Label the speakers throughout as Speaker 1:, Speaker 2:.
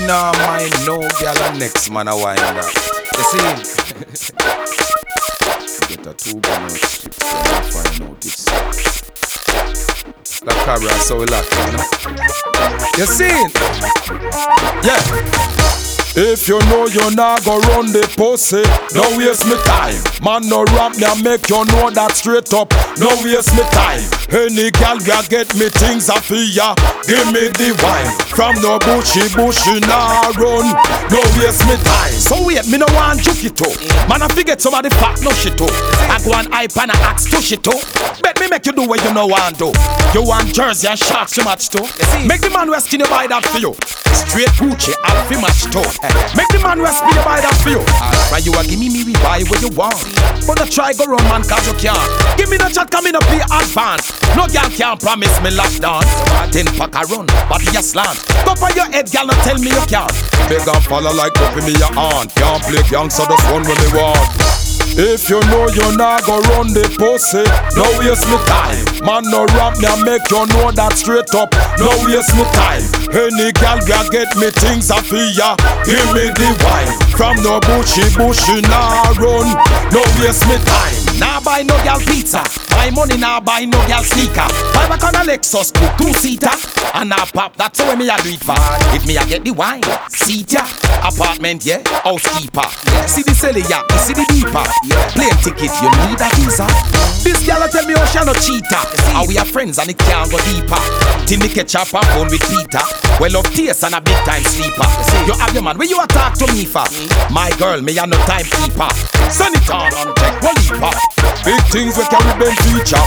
Speaker 1: nah mind no girl and next man a wind up. You see? Get a 2 gun chips and find out it's the camera so locked, you know. You see? Yeah. If you know you're not gonna run the pussy, no waste me time. Man no rap me and make you know that straight up. No waste me time. Any gal ya get me things a for ya. Give me the wine. From no bushy nah run. No waste me time. So wait, me no want juke it too. Man I forget some of the fact no shit too. I go and hype and I ask to shit too. Bet me make you do what you know want do. You want jersey and shorts to match too. Make the man west in you buy that for you. Straight Gucci and fi match too. Make the man west be buy that for you. Right, you a give me we buy what you want. But the try go run man cause you can't. Give me the chat come in a pay advance. No girl can't promise me lockdown. 10 pack a run, but you slant. Go for your head girl and tell me you can't. Big and follow like up in me your aunt. Can't play gang so just run when they want. If you know you're not gonna run the pussy, no waste me time. Man no rap me and make you know that straight up. No waste me time. Any gal ya get me things a for ya. Give me the wine. From no bushy nah run. No waste me time. Nah buy no gal pizza. My money nah buy no gal sneaker. Buy back on a Lexus coupe 2-seater. And I pop, that's how me a do it for. If me a get the wine, seat ya. Apartment yeah, housekeeper. See the celly ya, see the deeper. Plane ticket, you need a visa. This gal tell me oh she no cheater. And we are friends and it can't go deeper. Till me catch up and phone with Peter. Well of taste and a big time sleeper. You have your man, where you attack to me for? My girl, me a no time keeper. Send it on and take one leaper. Big things we carry them feature.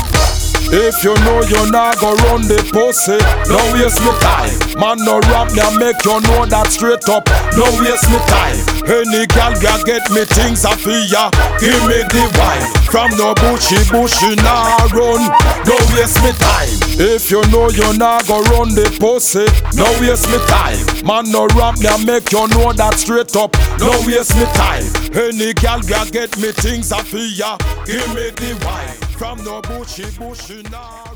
Speaker 1: If you know you're not gonna run the pussy, no waste me time. Man no rap me and make you know that straight up. No waste me time. Any gal ya get me things a for ya. Give me the wine. From no bushy nah run. No waste me time. If you know you're not gonna run the pussy, no waste me time. Man no rap me and make you know that straight up. No waste me time. Any gal ya get me things a for ya. Give me the wine. From no bushy nah.